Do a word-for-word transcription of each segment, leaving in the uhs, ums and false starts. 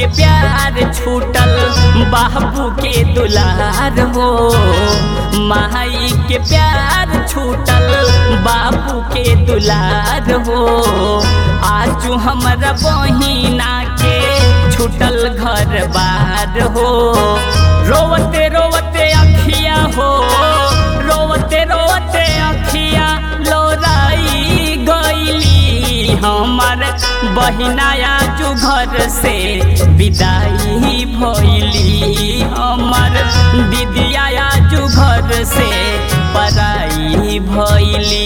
प्यार छूटल बाबू के दुलार हो। माई के प्यार छूटल बाबू के दुलार हो। आजू हमरा बहिना के छूटल घर बार हो। रोवते रोवते अखिया हो, रोवते रोवते अखिया लोराई गईली। हमर बहिना आजू घर से विदाई भइली। हमर दीदिया आजू घर से पराई भइली।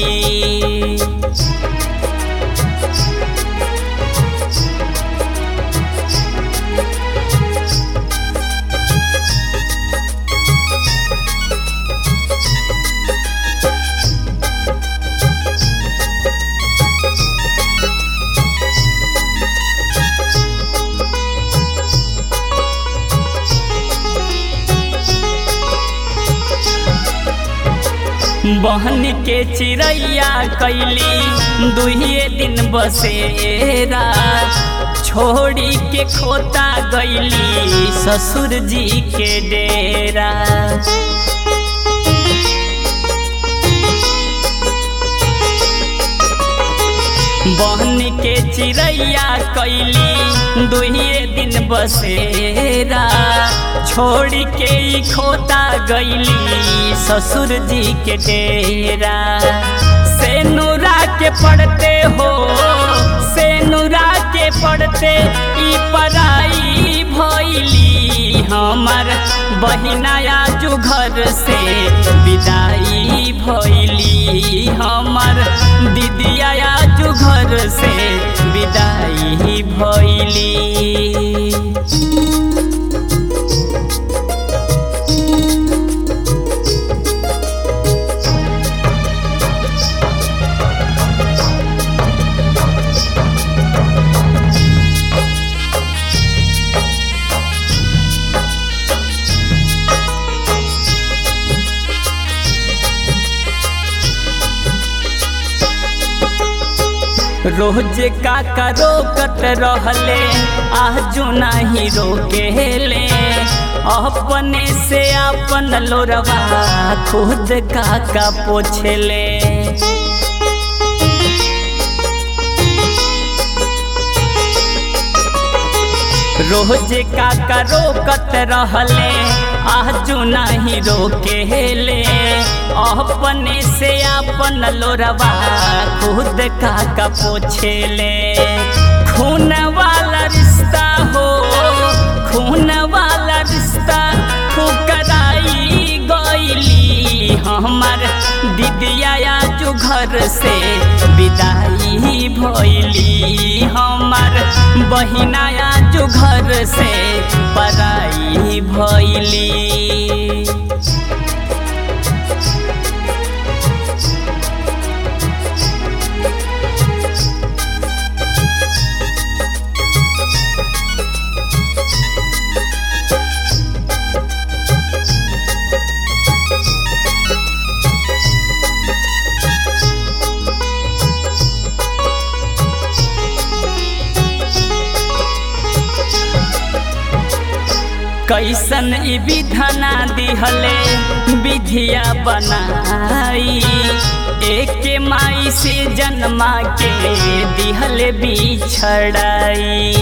बहन के चिड़ैया कैली दुहिए दिन बसेरा। छोड़ी के खोता गईली ससुर जी के डेरा। बहन के चिड़ैया कैली दुहिए दिन बसेरा। छोड़ के खोता गईली ससुर जी के डेरा। से नूरा के पढ़ते हो, से नूरा के पढ़ते ई पराई भइली। हमर बहिना आजू घर से विदाई भइली। हमर दीदिया आजू घर से विदाई भइली। रोज काका रोकत रहले आजू नहीं रोकेले। अपने से अपन लोरवा खुद काका पोछले। रोज काका रोकत रहले आजू नहीं रोकेले। अपने से अपन लोरवा खुद काका पोछले। खून वाला रिश्ता हो, खून वाला रिश्ता ठुकराई गईली। हमर दीदिया आजू घर से विदाई भइली। हमर बहिना आजू घर से पराई भइली। कैसन ई विधना दिहले विधिया बनाई। एक माई से जन्मा के दिहले बिछड़ाई।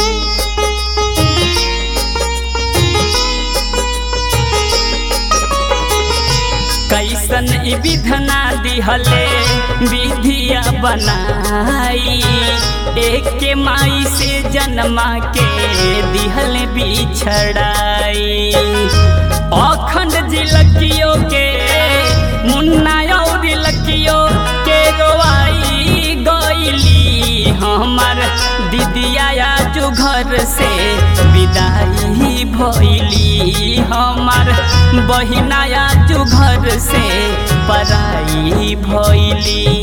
कैसन ई विधना दिहले विधिया बनाई। एक माई से जन्मा के दिहले बिछड़ाई। अखंड जी लकियो के मुन्ना और लकियो के रोवाई गईली। हमर दीदिया आजू घर से विदाई भइली। हमर बहिना आजू घर से पराई भइली।